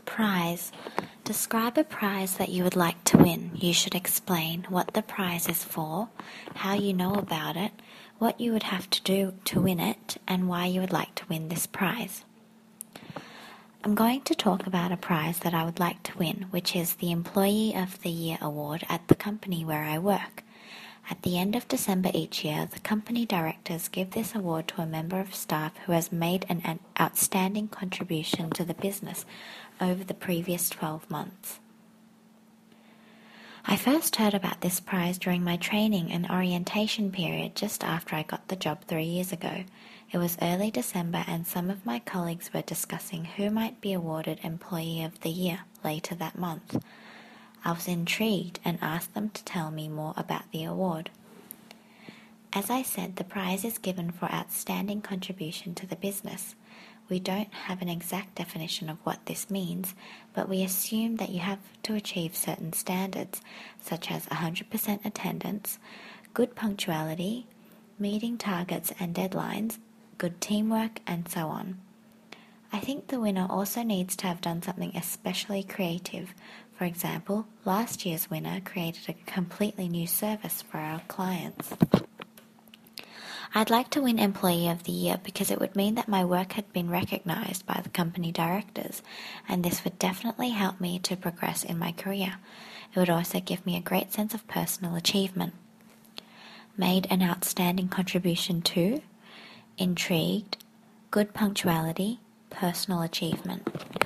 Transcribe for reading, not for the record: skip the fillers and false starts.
Prize. Describe a prize that you would like to win. You should explain what the prize is for, how you know about it, what you would have to do to win it, and why you would like to win this prize. I'm going to talk about a prize that I would like to win, which is the Employee of the Year award at the company where I work. At the end of December each year, the company directors give this award to a member of staff who has made an outstanding contribution to the business over the previous 12 months. I first heard about this prize during my training and orientation period just after I got the job 3 years ago. It was early December and some of my colleagues were discussing who might be awarded Employee of the Year later that month. I was intrigued and asked them to tell me more about the award. As I said, the prize is given for outstanding contribution to the business. We don't have an exact definition of what this means, but we assume that you have to achieve certain standards, such as 100% attendance, good punctuality, meeting targets and deadlines, good teamwork, and so on. I think the winner also needs to have done something especially creative. For example, last year's winner created a completely new service for our clients. I'd like to win Employee of the Year because it would mean that my work had been recognized by the company directors, and this would definitely help me to progress in my career. It would also give me a great sense of personal achievement. Made an outstanding contribution to, intrigued, good punctuality, personal achievement.